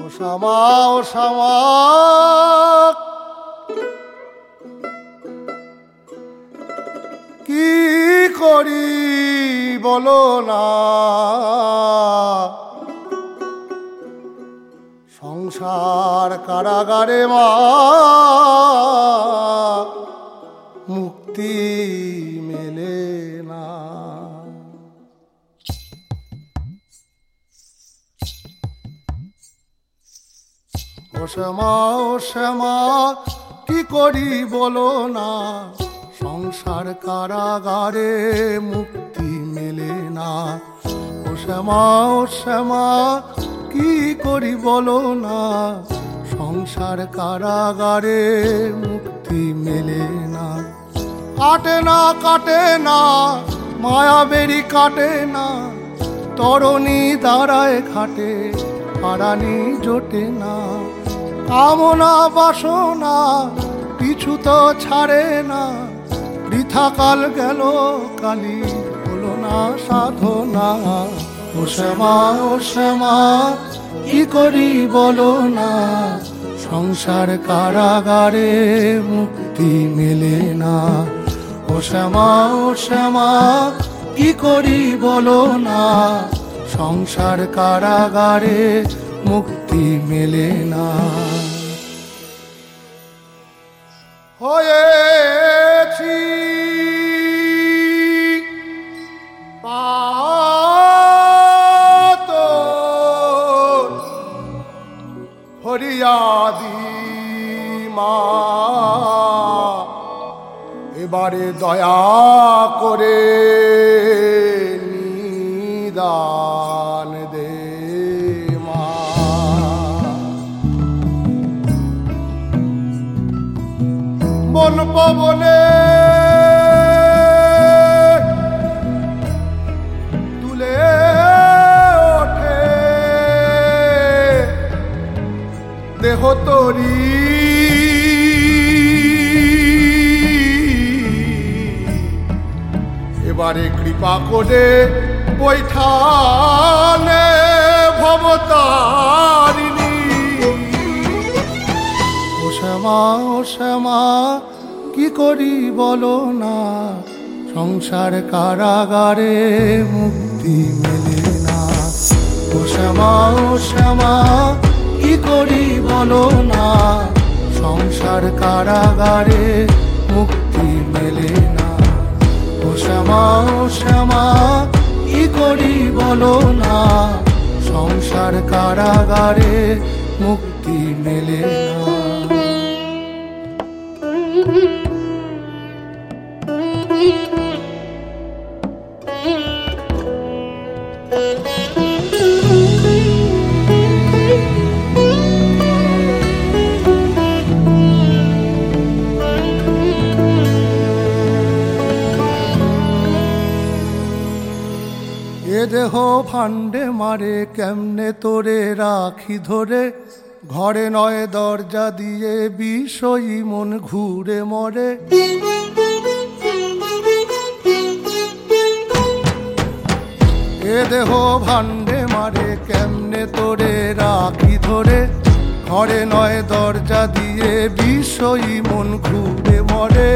শ্যামা ও শ্যামা কি করি বলো না, সংসার কারাগারে মা মুক্তি মেলে না। ও শ্যামা ও শ্যামা কি করি বলো না, সংসার কারাগারে মুক্তি মেলে না। ও শ্যামা ও শ্যামা কি করি বলো না, সংসার কারাগারে মুক্তি মেলে না। কাটে না কাটে না মায়া বেরি কাটে না, তরণী দাঁড়ায় ঘাটে পারানি জোটে না। কামনা বাসনা পিছু তো ছাড়ে না, বৃথা কাল গেল কালি হলো না সাধনা। ও শ্যামা ও শ্যামা কি করি বলো না, সংসার কারাগারে মুক্তি মেলে না। ও শ্যামা ও শ্যামা কি করি বলো না, সংসার কারাগারে মুক্তি মেলে না। হয়েছি পাতর ফরিয়াদি মা, এবারে দয়া করে নিদান দে মা। বন পবনে তুলে ওঠে দেহ তরি, এবারে কৃপা করে বৈঠানে ভবতারিণী। ও শ্যামা ও শ্যামা কি করি বলো না, সংসার কারাগারে মুক্তি মেলে না। ও শ্যামা ও শ্যামা কি করি বলো না, সংসার কারাগারে মুক্তি মেলে না। ও শ্যামা ও শ্যামা কি করি বলো না, সংসার কারাগারে মুক্তি মেলে না। এ দেহ ফান্ডে মারে কেমনে তোরে রাখি ধরে, ঘরে নয় দরজা দিয়ে বিষয়ী মন ঘুরে মরে। এ দেহ ভান্ডে মারে কেমনে তোরে রাখি ধরে, ঘরে নয় দরজা দিয়ে বিষয়ী মন ঘুরে মরে।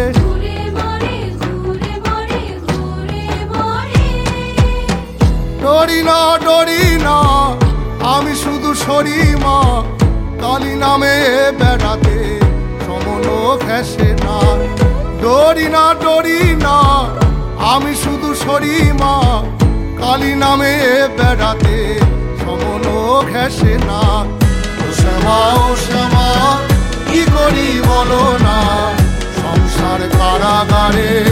ডরি না ডরি না আমি শুধু সরি মা, কালী নামে বেড়াতে সমন ঘেসে না। ডরি না ডরি না আমি শুধু সরি মা, কালী নামে বেড়াতে সমন ঘেসে না। ও শ্যামা ও শ্যামা কি করি বলো না, সংসার কারাগারে